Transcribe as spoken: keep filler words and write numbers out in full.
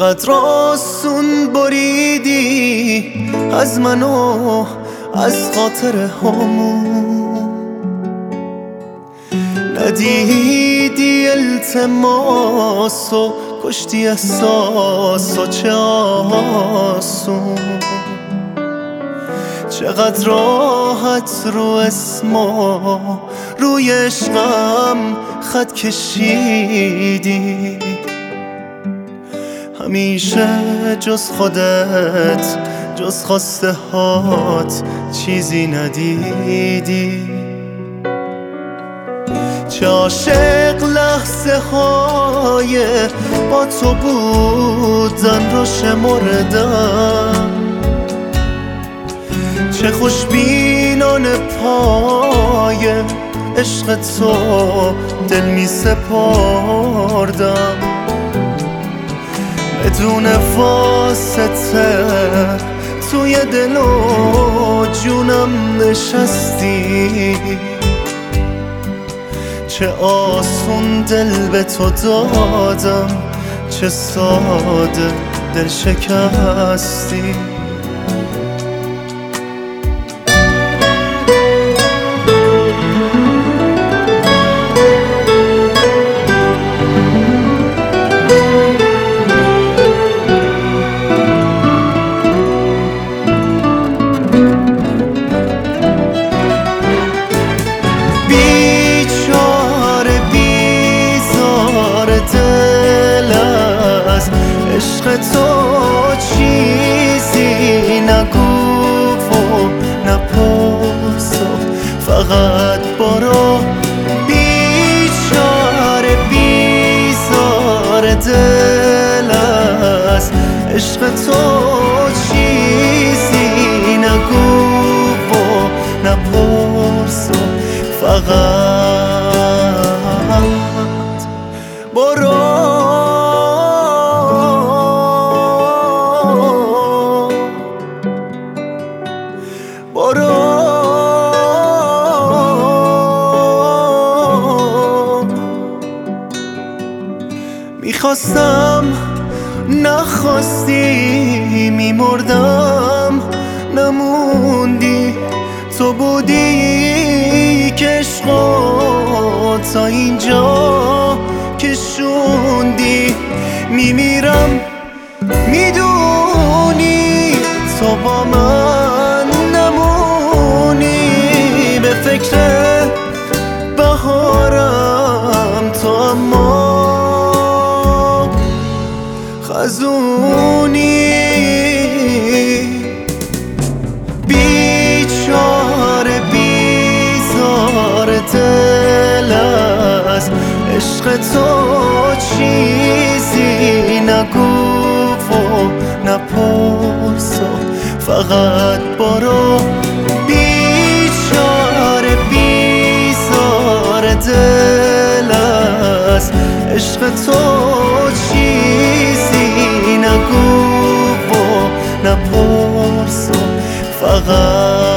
چقدر آسون بریدی از منو از خاطر همون، ندیدی التماس و کشتی احساس و چه آسون. چقدر راحت رو اسما روی عشقم خط کشیدی، همیشه جز خودت جز خواسته هات چیزی ندیدی. چه عاشق لحظه های با تو بودن رو شمردم، چه خوشبینانه پای عشق تو دل می سپردم. بدون واسطه توی دل و جونم نشستی، چه آسون دل به تو دادم، چه ساده دل شکستی. عشق تو چیزی نگو و نپرس، فقط برو. بیچاره بیزار دل است، عشق تو چیزی نگو و نپرس، فقط برو. میخواستم نخواستی، میمردم نموندی، تو بودی که عشقا تا اینجا کشوندی. میمیرم میدونی تو با من نمونی، به فکر بهارم تو اما خزونی. بیچاره بیزار دل است، عشق تو چیزی نگو و نپرس، فقط برو. بیچاره بیزار دل است، عشق تو چیزی نگو و نپرس، فقط